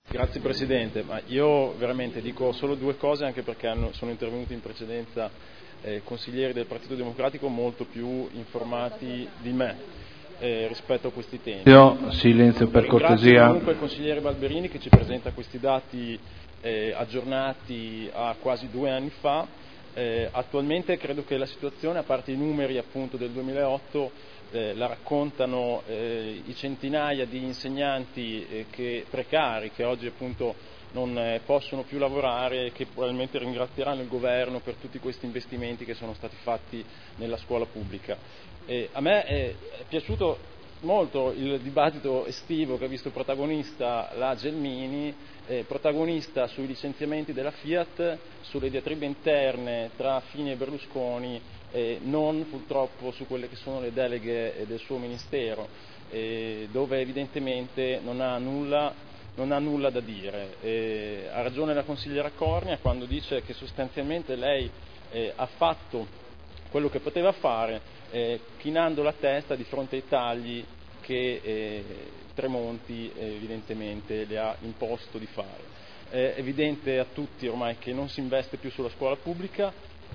Grazie Presidente, ma io veramente dico solo due cose, anche perché sono intervenuti in precedenza consiglieri del Partito Democratico molto più informati di me rispetto a questi temi. Silenzio per cortesia. Ringrazio comunque il consigliere Balberini che ci presenta questi dati aggiornati a quasi 2 anni fa. Attualmente credo che la situazione, a parte i numeri appunto del 2008, la raccontano i centinaia di insegnanti precari che oggi appunto non possono più lavorare e che probabilmente ringrazieranno il governo per tutti questi investimenti che sono stati fatti nella scuola pubblica. A me è piaciuto molto il dibattito estivo che ha visto protagonista la Gelmini, protagonista sui licenziamenti della Fiat, sulle diatribe interne tra Fini e Berlusconi, non purtroppo su quelle che sono le deleghe del suo ministero, dove evidentemente non ha nulla da dire. Ha ragione la consigliera Cornia quando dice che sostanzialmente lei ha fatto quello che poteva fare, chinando la testa di fronte ai tagli che Tremonti evidentemente le ha imposto di fare. È evidente a tutti ormai che non si investe più sulla scuola pubblica.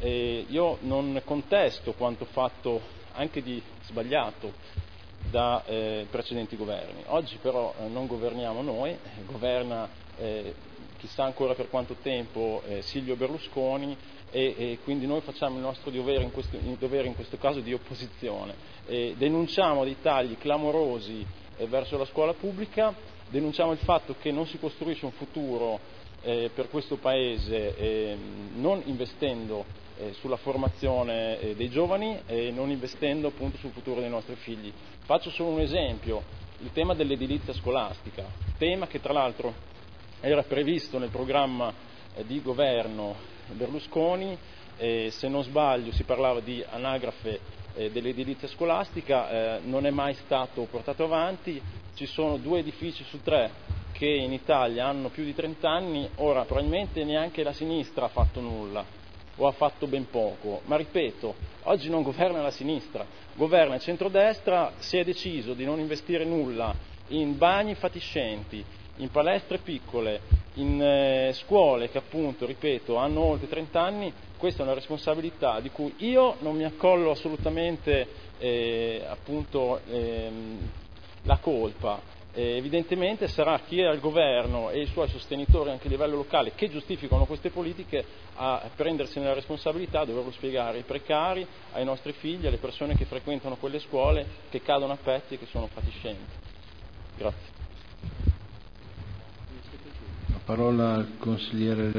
Io non contesto quanto fatto anche di sbagliato da precedenti governi. Oggi però non governiamo noi, governa chissà ancora per quanto tempo Silvio Berlusconi e quindi noi facciamo il nostro dovere in questo caso di opposizione. Denunciamo dei tagli clamorosi verso la scuola pubblica, denunciamo il fatto che non si costruisce un futuro per questo Paese non investendo sulla formazione dei giovani e non investendo appunto sul futuro dei nostri figli. Faccio solo un esempio, il tema dell'edilizia scolastica, tema che tra l'altro era previsto nel programma di governo Berlusconi, se non sbaglio si parlava di anagrafe dell'edilizia scolastica, non è mai stato portato avanti. Ci sono 2 edifici su 3 che in Italia hanno più di 30 anni, ora probabilmente neanche la sinistra ha fatto nulla o ha fatto ben poco, ma ripeto, oggi non governa la sinistra, governa il centrodestra. Si è deciso di non investire nulla in bagni fatiscenti, in palestre piccole, in scuole che appunto, ripeto, hanno oltre 30 anni. Questa è una responsabilità di cui io non mi accollo assolutamente la colpa. Evidentemente sarà chi è al governo e i suoi sostenitori anche a livello locale che giustificano queste politiche a prendersene la responsabilità, a doverlo spiegare ai precari, ai nostri figli, alle persone che frequentano quelle scuole, che cadono a pezzi e che sono fatiscenti. Grazie. La parola al consigliere